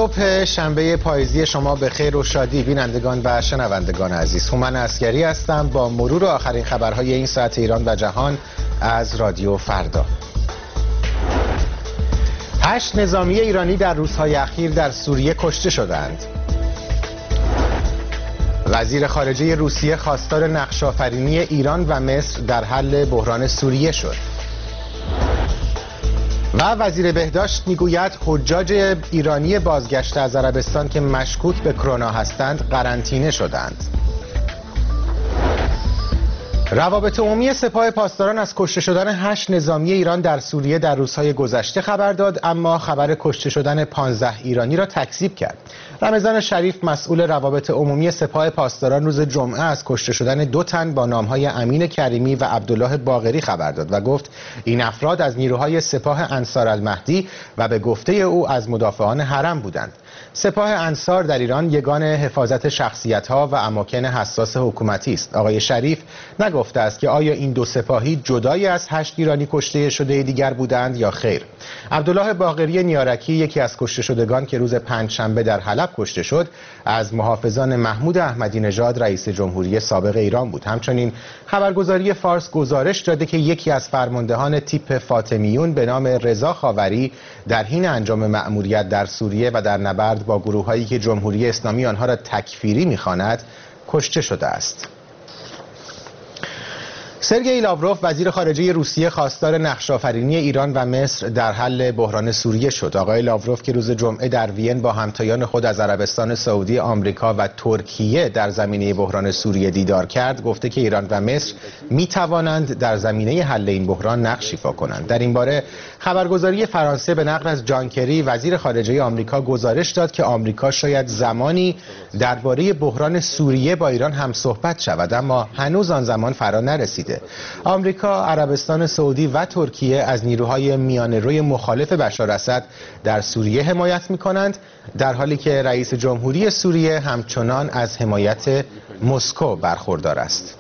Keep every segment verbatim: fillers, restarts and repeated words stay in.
صبح شنبه پاییزی شما به خیر و شادی بینندگان و شنوندگان عزیز. هومن عسگری هستم با مرور آخرین خبرهای این ساعت ایران و جهان از رادیو فردا. هشت نظامی ایرانی در روزهای اخیر در سوریه کشته شدند. وزیر خارجه روسیه خواستار نقش‌آفرینی ایران و مصر در حل بحران سوریه شد. و وزیر بهداشت میگوید حجاج ایرانی بازگشته از عربستان که مشکوک به کرونا هستند قرنطینه شدند. روابط عمومی سپاه پاسداران از کشته شدن هشت نظامی ایران در سوریه در روزهای گذشته خبر داد، اما خبر کشته شدن پانزده ایرانی را تکذیب کرد. رمضان شریف مسئول روابط عمومی سپاه پاسداران روز جمعه از کشته شدن دو تن با نامهای امین کریمی و عبدالله باقری خبر داد و گفت این افراد از نیروهای سپاه انصار المهدی و به گفته او از مدافعان حرم بودند. سپاه انصار در ایران یگان حفاظت شخصیت‌ها و اماکن حساس حکومتی است. آقای شریف نگفته است که آیا این دو سپاهی جدای از هشت ایرانی کشته شده دیگر بودند یا خیر. عبدالله باقری نیارکی، یکی از کشته شدگان که روز پنجشنبه در حلب کشته شد، از محافظان محمود احمدی نژاد رئیس جمهوری سابق ایران بود. همچنین خبرگزاری فارس گزارش داده که یکی از فرماندهان تیپ فاطمیون به نام رضا خاوری در حین انجام مأموریت در سوریه و در نبرد با گروه‌هایی که جمهوری اسلامی آنها را تکفیری می‌خواند کشته شده است. سرگئی لاوروف وزیر خارجه روسیه خواستار نقش‌آفرینی ایران و مصر در حل بحران سوریه شد. آقای لاوروف که روز جمعه در وین با همتایان خود از عربستان سعودی، آمریکا و ترکیه در زمینه بحران سوریه دیدار کرد، گفته که ایران و مصر می توانند در زمینه حل این بحران نقش ایفا کنند. در این باره خبرگزاری فرانسه به نقل از جان کری وزیر خارجه آمریکا گزارش داد که آمریکا شاید زمانی درباره بحران سوریه با ایران هم صحبت شود، اما هنوز آن زمان فرا نرسیده. آمریکا، عربستان سعودی و ترکیه از نیروهای میانه‌روی مخالف بشار اسد در سوریه حمایت می‌کنند، در حالی که رئیس جمهوری سوریه همچنان از حمایت مسکو برخوردار است.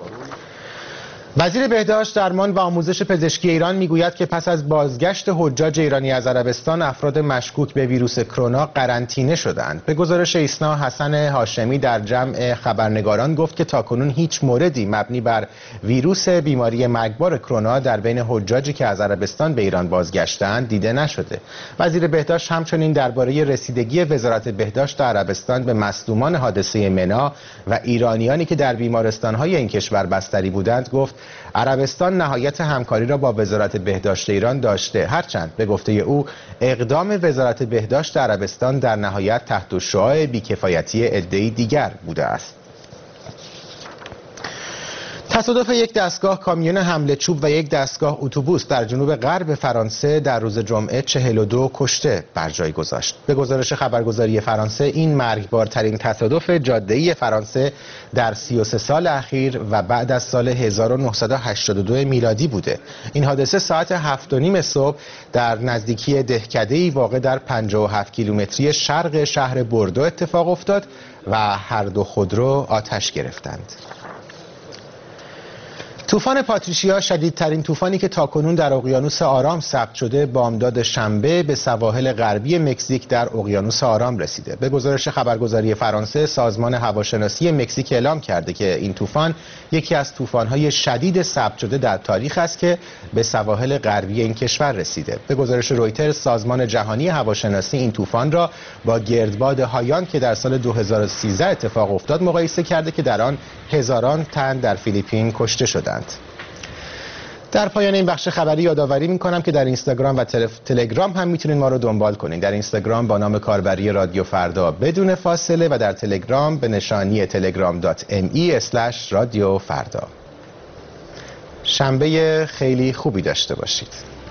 وزیر بهداشت، درمان و آموزش پزشکی ایران میگوید که پس از بازگشت حجاج ایرانی از عربستان، افراد مشکوک به ویروس کرونا قرنطینه شدند. به گزارش ایسنا، حسن هاشمی در جمع خبرنگاران گفت که تاکنون هیچ موردی مبنی بر ویروس بیماری مرگبار کرونا در بین حجاجی که از عربستان به ایران بازگشتند دیده نشده. وزیر بهداشت همچنین درباره رسیدگی وزارت بهداشت عربستان به مصدومان حادثه منا و ایرانیانی که در بیمارستان‌های این کشور بستری بودند گفت عربستان نهایت همکاری را با وزارت بهداشت ایران داشته، هرچند به گفته او اقدام وزارت بهداشت عربستان در نهایت تحت شعاع بیکفایتی عده‌ای دیگر بوده است. تصادف یک دستگاه کامیون حمل چوب و یک دستگاه اتوبوس در جنوب غرب فرانسه در روز جمعه چهل و دو کشته بر جای گذاشت. به گزارش خبرگزاری فرانسه، این مرگبارترین تصادف جاده‌ای فرانسه در سی و سه سال اخیر و بعد از سال هزار و نهصد و هشتاد و دو میلادی بوده. این حادثه ساعت هفت و نیم صبح در نزدیکی دهکده‌ای واقع در پنجاه و هفت کیلومتری شرق شهر بوردو اتفاق افتاد و هر دو خودرو آتش گرفتند. طوفان پاتریشیا، شدیدترین طوفانی که تاکنون در اقیانوس آرام ثبت شده، بامداد شنبه به سواحل غربی مکزیک در اقیانوس آرام رسیده. به گزارش خبرگزاری فرانسه، سازمان هواشناسی مکزیک اعلام کرده که این طوفان یکی از طوفان‌های شدید ثبت شده در تاریخ است که به سواحل غربی این کشور رسیده. به گزارش رویترز، سازمان جهانی هواشناسی این طوفان را با گردباد هایان که در سال دو هزار و سیزده اتفاق افتاد مقایسه کرده که در آن هزاران تن در فیلیپین کشته شدند. در پایان این بخش خبری یادآوری می‌کنم که در اینستاگرام و تلگرام هم میتونید ما رو دنبال کنید. در اینستاگرام با نام کاربری رادیو فردا بدون فاصله و در تلگرام به نشانی تلگرام دات ام ای اسلش رادیو فردا. شنبه خیلی خوبی داشته باشید.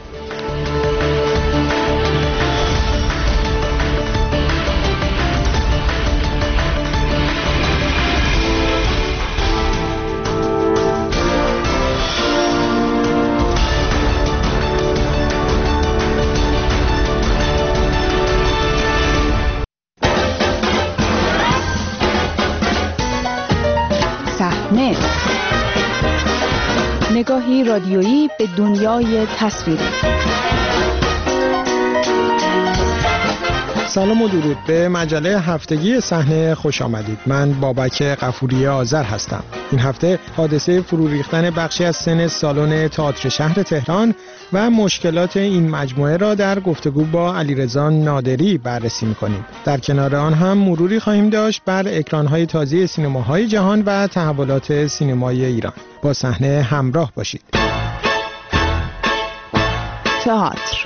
نگاهی رادیویی به دنیای تصویری. سلام و درود. به مجله هفتگی صحنه خوش آمدید. من بابک غفوری آذر هستم. این هفته حادثه فرو ریختن بخشی از سن سالن تئاتر شهر تهران و مشکلات این مجموعه را در گفتگو با علیرضا نادری بررسی می‌کنیم. در کنار آن هم مروری خواهیم داشت بر اکران‌های تازه سینماهای جهان و تحولات سینمای ایران. با صحنه همراه باشید. تئاتر.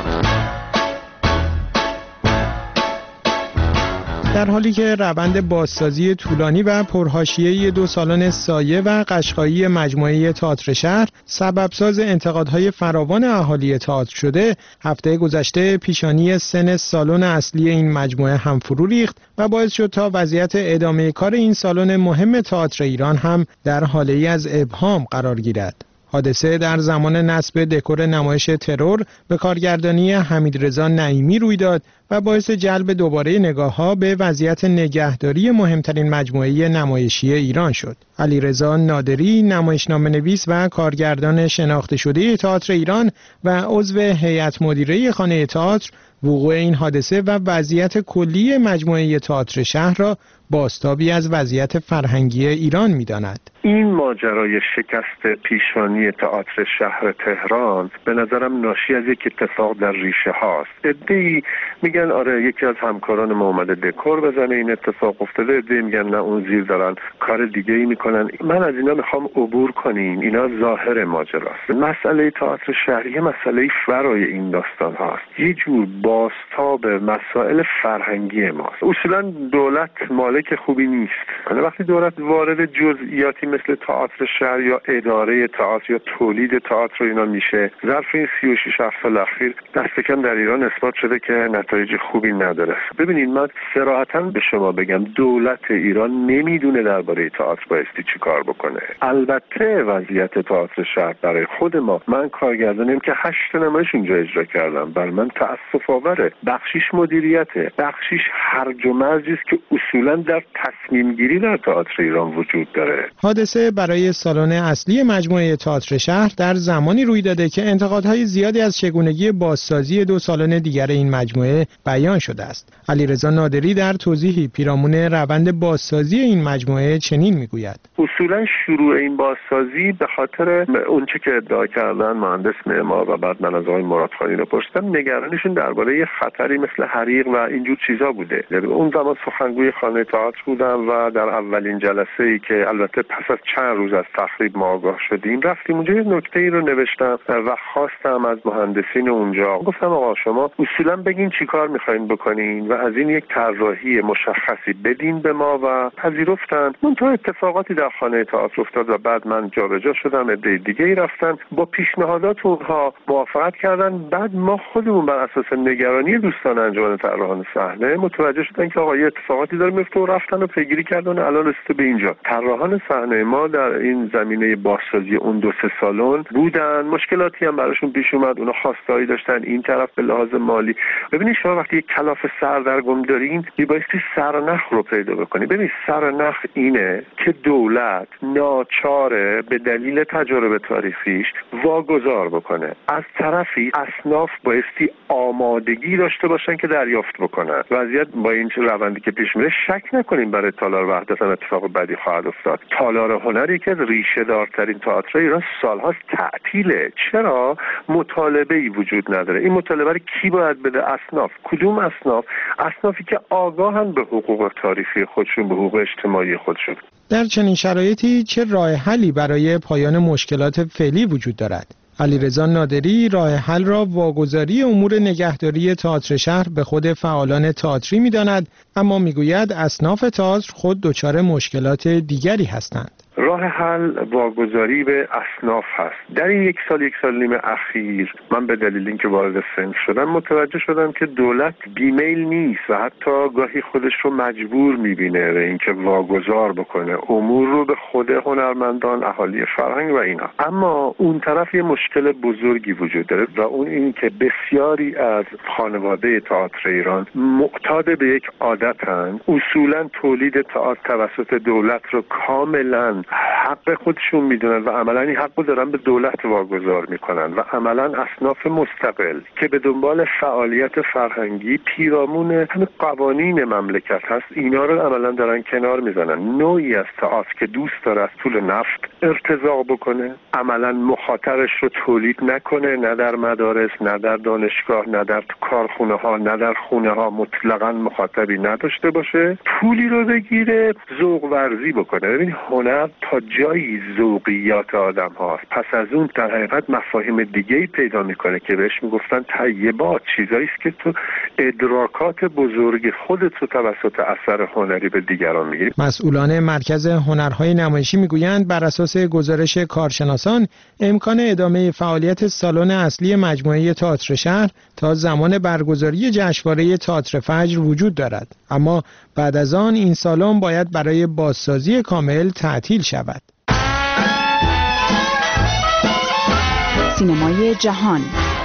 در حالی که روند بازسازی طولانی و پرحاشیه‌ای دو سالن سایه و قشقایی مجموعه تئاتر شهر سببساز انتقادهای فراوان اهالی تئاتر شده، هفته گذشته پیشانی سن سالن اصلی این مجموعه هم فرو ریخت و باعث شد تا وضعیت ادامه کار این سالن مهم تئاتر ایران هم در حاله‌ای از ابهام قرار گیرد. حادثه در زمان نصب دکور نمایش ترور به کارگردانی حمیدرضا نعیمی روی داد و باعث جلب دوباره نگاه‌ها به وضعیت نگهداری مهمترین مجموعه نمایشی ایران شد. علیرضا نادری، نمایشنامه‌نویس و کارگردان شناخته شده تئاتر ایران و عضو هیئت مدیره خانه تئاتر، وقوع این حادثه و وضعیت کلی مجموعه تئاتر شهر را بازتابی از وضعیت فرهنگی ایران می‌داند. این ماجرای شکست پیشانی تئاتر شهر تهران به نظرم ناشی از یک اتفاق در ریشه هاست. عده‌ای میگن آره یکی از همکاران ما اومده دکور بزنه این اتفاق افتاده، عده‌ای میگن نه اون زیر دارن کار دیگه ای میکنن. من از اینا میخوام عبور کنیم. اینا ظاهر ماجراست. مسئله تئاتر شهری مسئله فرای این داستان هاست. یه جور بازتاب مسائل فرهنگی ماست. اصولا دولت مالک خوبی نیست. وقتی دولت وارد جزئیاتی مثل تئاتر شهر یا اداره تئاتر یا تولید تئاتر اینا میشه، ظرف این سی و شش سال اخیر دست کم در ایران اثبات شده که نتایج خوبی نداره. ببینید من صراحتاً به شما بگم دولت ایران نمیدونه درباره تئاتر بایستی چی کار بکنه. البته وضعیت تئاتر شهر برای خود ما، من کارگردانیم که هشت نمایش اونجا اجرا کردم، بر من تأسف آوره. بخشیش مدیریته، بخشیش هرج و مرجی است که اصولاً در تصمیم گیری در تئاتر ایران وجود داره. حادثه برای سالن اصلی مجموعه تئاتر شهر در زمانی روی داده که انتقادهای زیادی از چگونگی بازسازی دو سالن دیگر این مجموعه بیان شده است. علیرضا نادری در توضیحی پیرامون روند بازسازی این مجموعه چنین میگوید: اصولا شروع این بازسازی به خاطر اونچه که ادعا کردن مهندس معمار و بعد من از آقای مرادخانی رو پرسیدم، نگرانشون درباره خطری مثل حریق و اینجور چیزا بوده. اون زمان سخنگوی خانه تئاتر بودم و در اولین جلسه ای که البته پس از چند روز از تخریب ما آگاه شدیم رفتیم اونجا، یه نکته ای رو نوشتم و خواستم از مهندسین اونجا، گفتم آقا شما اصولا بگین چیکار میخواین بکنین و از این یک طراحی مشخصی بدین به ما و پذیرفتن. منتها اتفاقاتی در خانه تئاتر افتاد و بعد من جابجا شدم، عده دیگه ای رفتن با پیشنهادات اونها موافقت کردن. بعد ما خودمون بر اساس نگرانی دوستان انجمن طراحان صحنه متوجه شدن که آقا یه اتفاقاتی داره میفته و رفتن و پیگیری کردن و الان رسیده به اینجا. طراحان صحنه ما در این زمینه بازسازی اون دو سه سالن بودن، مشکلاتی هم براشون پیش اومد، اونا خواستایی داشتن این طرف به لحاظ مالی. ببینید شما وقتی یک کلاف سردرگم دارین میبایستی سرنخ رو پیدا بکنید. ببینید سرنخ اینه که دولت ناچاره به دلیل تجارب تاریخیش واگذار بکنه. از طرفی اصناف بایستی آمادگی داشته باشن که دریافت بکنن. وضعیت با این روندی که پیش میره شک نکنیم برای تالار وحدت اتفاق بدی خواهد افتاد. تالار هنری که ریشه دارترین تئاتر ایران سالهاست تعطیله. چرا؟ مطالبه‌ای وجود نداره. این مطالبه رو کی باید بده؟ اصناف. کدوم اصناف؟ اصنافی که آگاهن به حقوق تاریخی خودشون، به حقوق اجتماعی خودشون. در چنین شرایطی چه راه حلی برای پایان مشکلات فعلی وجود دارد؟ علیرضا نادری راه حل را واگذاری امور نگهداری تئاتر شهر به خود فعالان تئاتری می‌داند، اما میگوید اصناف تئاتر خود دچار مشکلات دیگری هستند. راه حل واگذاری به اصناف هست. در این یک سال یک سال نیم اخیر من به دلیل اینکه وارد سن شدم متوجه شدم که دولت بیمیل نیست و حتی گاهی خودش رو مجبور میبینه به اینکه واگذار بکنه امور رو به خود هنرمندان، اهالی فرهنگ و اینا. اما اون طرف یه مشکل بزرگی وجود داره و اون این که بسیاری از خانواده تئاتر ایران معتاد به یک عادتن، اصولا تولید تئاتر توسط دولت رو کاملا حق خودشون میدونن و عملا این حق رو دارن به دولت واگذار میکنن و عملا اصناف مستقل که به دنبال فعالیت فرهنگی پیرامون همه قوانین مملکت هست، اینا رو عملا دارن کنار میزنن. نوعی از تئاتر که دوست داره از پول نفت ارتزاق بکنه، عملا مخاطرش رو تولید نکنه، نه در مدارس، نه در دانشگاه، نه در کارخونه ها، نه در خونه ها، مطلقاً مخاطبی نداشته باشه، پولی رو بگیره، ذوق ورزی بکنه. ببین هنر تا جایی ذوقیات آدم هاست، پس از اون در حقیقت مفاهیم دیگه‌ای پیدا میکنه که بهش میگفتن طیبات، چیزایی است که تو ادراکات بزرگ خودت رو توسط اثر هنری به دیگران میگیری. مسئولان مرکز هنرهای نمایشی میگویند بر اساس گزارش کارشناسان امکان ادامه فعالیت سالن اصلی مجموعه تئاتر شهر تا زمان برگزاری جشنواره تئاتر فجر وجود دارد، اما بعد از آن این سالن باید برای بازسازی کامل تعطیل شود. سینمای جهان.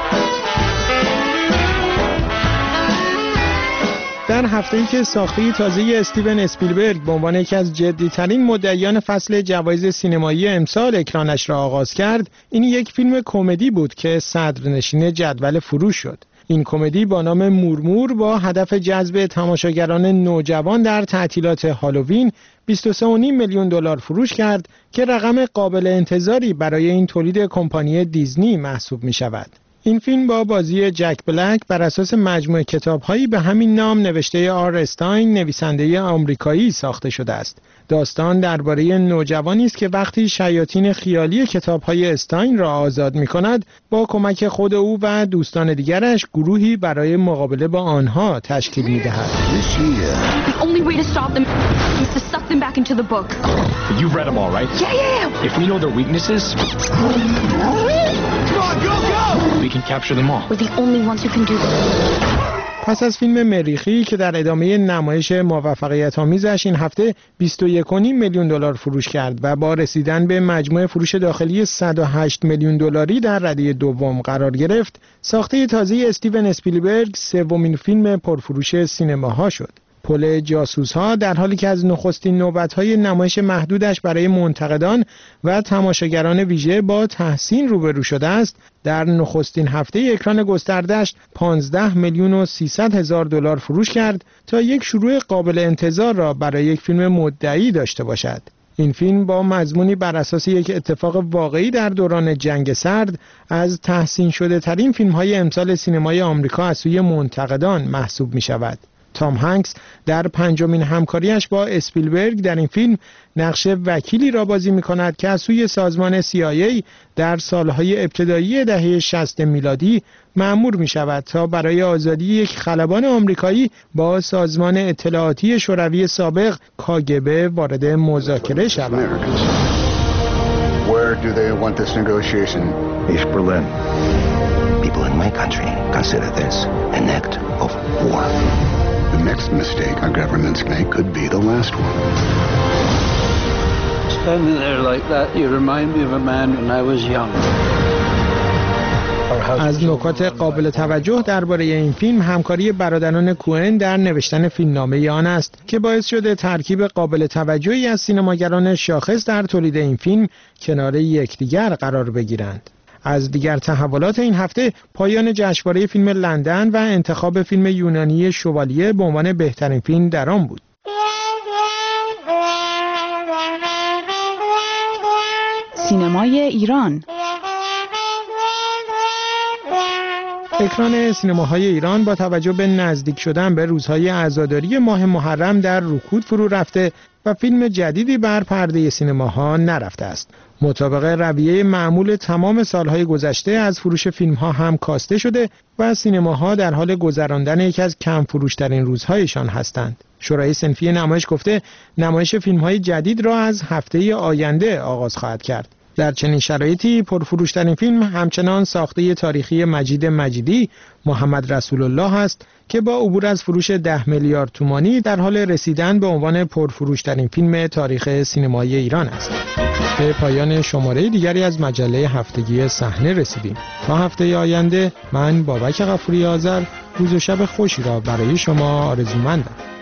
در هفته‌ای که ساخته تازه استیون اسپیلبرگ به عنوان یکی از جدی‌ترین مدعیان فصل جوایز سینمایی امسال اکرانش را آغاز کرد، این یک فیلم کمدی بود که صدرنشین جدول فروش شد. این کمدی با نام مورمور با هدف جذب تماشاگران نوجوان در تعطیلات هالووین بیست و سه و نیم میلیون دلار فروش کرد که رقم قابل انتظاری برای این تولید کمپانی دیزنی محسوب می شود. این فیلم با بازی جک بلک بر اساس مجموعه کتاب‌هایی به همین نام نوشته آر استاین، نویسنده آمریکایی، ساخته شده است. داستان درباره نوجوانی است که وقتی شیاطین خیالی کتاب‌های استاین را آزاد می‌کند، با کمک خود او و دوستان دیگرش گروهی برای مقابله با آنها تشکیل می‌دهد. The only way to stop them is to suck them back into the book. You've read them all, right? Yeah, yeah, yeah. If we know their weaknesses, we can capture them all. We're the only ones who can do this. پس از فیلم مریخی که در ادامه نمایش موفقیت آمیزش این هفته بیست و یک و نیم میلیون دلار فروش کرد و با رسیدن به مجموع فروش داخلی صد و هشت میلیون دلاری در رده دوم قرار گرفت، ساخته تازه استیون اسپیلبرگ سومین فیلم پرفروش سینماها شد. پل جاسوس‌ها در حالی که از نخستین نوبت‌های نمایش محدودش برای منتقدان و تماشاگران ویژه با تحسین روبرو شده است، در نخستین هفته اکران گسترده‌اش پانزده میلیون و سیصد هزار دلار فروش کرد تا یک شروع قابل انتظار را برای یک فیلم مدعی داشته باشد. این فیلم با مضمونی بر اساس یک اتفاق واقعی در دوران جنگ سرد از تحسین شده ترین فیلم‌های امسال سینمای آمریکا از سوی منتقدان محسوب می‌شود. تام هنگس در پنجمین همکاریش با اسپیلبرگ در این فیلم نقش وکیلی را بازی می‌کند که از سوی سازمان سی آی ای در سالهای ابتدایی دهه شصت میلادی مأمور می‌شود تا برای آزادی یک خلبان آمریکایی با سازمان اطلاعاتی شوروی سابق کاگبه وارد مذاکره شود. Where do they want this negotiation? East Berlin. People in my country consider this an act of war. The next mistake our governments make could be the last one. Standing there like that, you remind me of a man when I was young. از نکات قابل توجه درباره این فیلم همکاری برادران کوئن در نوشتن فیلمنامه آن است که باعث شده ترکیب قابل توجهی از سینماگران شاخص در تولید این فیلم کنار یکدیگر قرار بگیرند. از دیگر تحولات این هفته پایان جشنواره فیلم لندن و انتخاب فیلم یونانی شوالیه به عنوان بهترین فیلم در آن بود. سینمای ایران. اکران سینماهای ایران با توجه به نزدیک شدن به روزهای عزاداری ماه محرم در رکود فرو رفته و فیلم جدیدی بر پرده سینماها نرفته است. مطابق رویه معمول تمام سالهای گذشته از فروش فیلمها هم کاسته شده و سینماها در حال گذراندن یکی از کم فروشترین روزهایشان هستند. شورای صنفی نمایش گفته نمایش فیلمهای جدید را از هفته آینده آغاز خواهد کرد. در چنین شرایطی پرفروشترین فیلم همچنان ساخته تاریخی مجید مجیدی محمد رسول الله است که با عبور از فروش ده میلیارد تومانی در حال رسیدن به عنوان پرفروشترین فیلم تاریخ سینمای ایران است. به پایان شماره دیگری از مجله هفتگی صحنه رسیدیم. تا هفته آینده من بابک غفوری آذر روز و شب خوشی را برای شما آرزومندم.